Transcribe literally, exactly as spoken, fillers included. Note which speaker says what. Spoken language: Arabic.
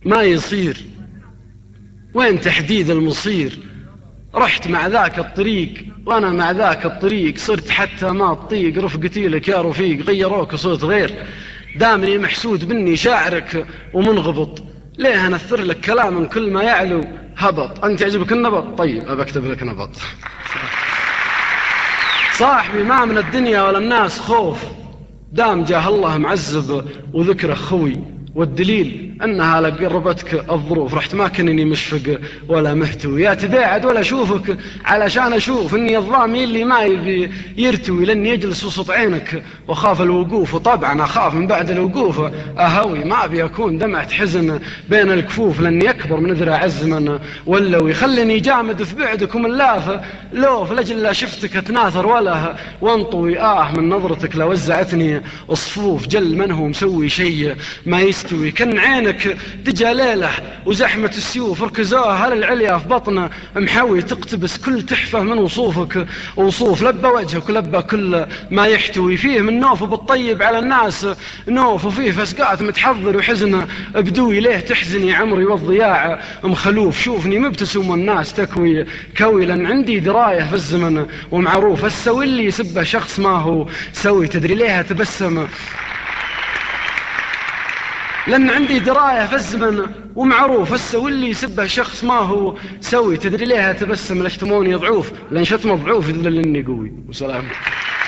Speaker 1: ما يصير، وين تحديد المصير؟ رحت مع ذاك الطريق وأنا مع ذاك الطريق، صرت حتى ما تطيق رفقتي لك يا رفيق، غيروك صوت غير، دامني محسود مني شاعرك ومنغبط، ليه أنثر لك كلام كل ما يعلو هبط، أنت يعجبك النبط؟ طيب أبى أكتب لك نبط. صاحبي ما من الدنيا ولا الناس خوف، دام جاه الله معذب وذكره خوي، والدليل أنها لقربتك الظروف، رحت ما كنني مشفق ولا مهتوي، يا تباعد ولا أشوفك علشان أشوف إني الضامي اللي ما يبي يرتوي، لأني يجلس وسط عينك وخاف الوقوف، وطبعا أخاف من بعد الوقوف أهوي، ما أبي أكون دمعة حزن بين الكفوف، لأني أكبر من ذراع الزمن ولو يخلني جامد في بعدك ومن لاف لوف، لجل لا شفتك أتناثر ولا وانطوي، آه من نظرتك لوزعتني صفوف، جل من هو مسوي شيء ما يستوي، كان عينك دجا ليلة وزحمة السيوف ركزوها هالعليا في بطنه محاوي، تقتبس كل تحفة من وصوفك وصوف، لبى وجهك ولبى كل ما يحتوي فيه من نوف بالطيب على الناس نوف، وفيه فسقات متحضر وحزن بدوي، ليه تحزني عمري والضياع مخلوف، شوفني مبتسم والناس تكوي كوي، لأن عندي دراية في الزمن ومعروف، السوي اللي يسبه شخص ما هو سوي، تدري ليه تبسم؟ لأن عندي دراية في الزمن ومعروف، السوي اللي يسبه شخص ما هو سوي، تدري ليه تبسم؟ لشتموني ضعوف، لأن شتم ضعوف يدل إني قوي. وسلام.